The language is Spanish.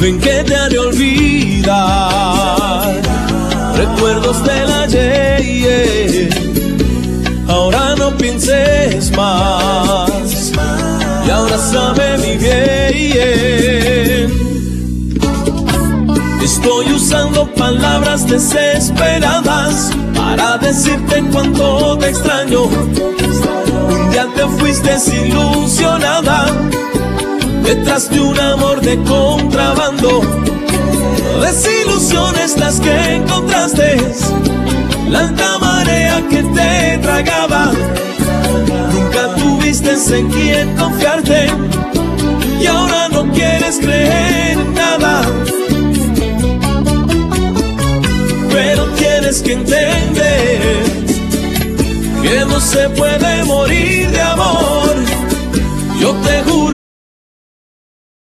ven que te haré olvidar recuerdos del ayer. Ahora no pienses más y abrázame mi bien. Estoy usando palabras desesperadas para decirte cuánto te extraño. Un día te fuiste desilusionada detrás de un amor de contrabando. Desilusiones las que encontraste, la alta marea que te tragaba. Nunca tuviste en quién confiarte y ahora no quieres creer en nada. Pero tienes que entender que no se puede morir